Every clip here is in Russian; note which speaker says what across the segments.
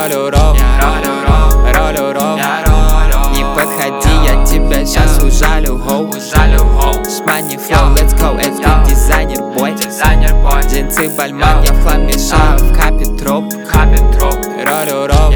Speaker 1: ролю ролл, не подходи, я тебя сейчас ужалю, гоу. С money flow, let's go, это дизайнер бой. Джинсы Бальман, я в хлам мешаю в капе троп. Ролю ролл,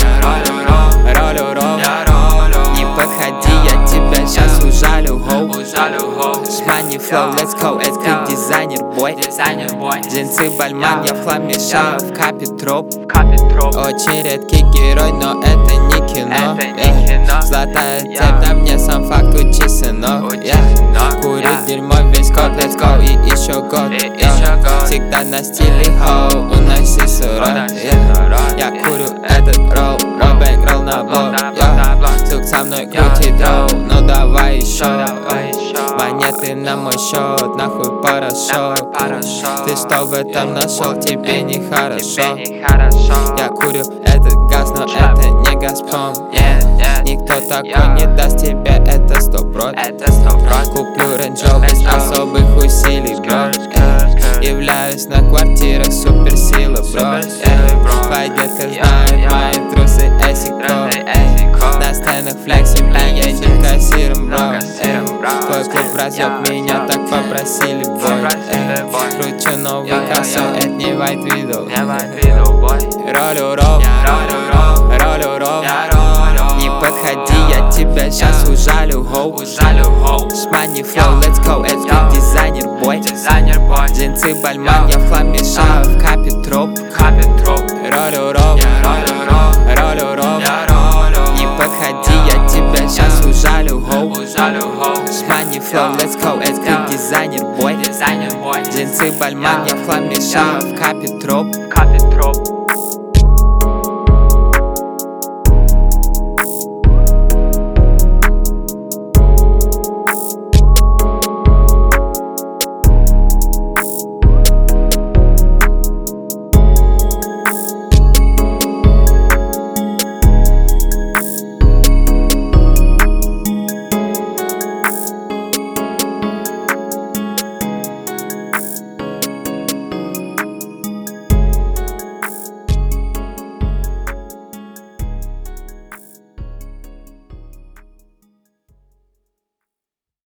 Speaker 1: не подходи, я тебя сейчас ужалю, гоу. С money flow, let's go, это дизайнер бой. Джинсы Бальман, я в хлам мешаю в капе троп. Очень редкий герой, но это не кино. Золотая цепь на мне, сам факт учи, сынок. Курить дерьмо весь год, let's go, и еще год. Всегда на стиле хоу, уноси сурок. Я курю этот ролл, бэнк-ролл на блок. Сук со мной крутит дроу, ну давай еще. Монеты на мой счет, нахуй порошок. Ты что в этом нашел, тебе нехорошо. Я курю этот газ, но это не Газпром. Никто такой не даст тебе, это 100%. Куплю рейндж без особых усилий, бро. Являюсь на квартирах суперсила, бро. Твоя детка знает мои трусы, эсико. На сценах флексим, и едем кассиром, бро. Твой клуб разъеб, меня так попросили, бой. Кручу новый кассо, это не white widow. Ролю ролл, не подходи, я тебя сейчас ужалю, гоу. С money flow, let's go, это дизайнер бой. Джинсы Бальман, я в хлам мешаю в капе троп. Ролю ролл, не подходи, я тебя сейчас ужалю, гоу. С money flow, let's go, это дизайнер бой. Джинсы Бальман, я в хлам мешаю в капе троп.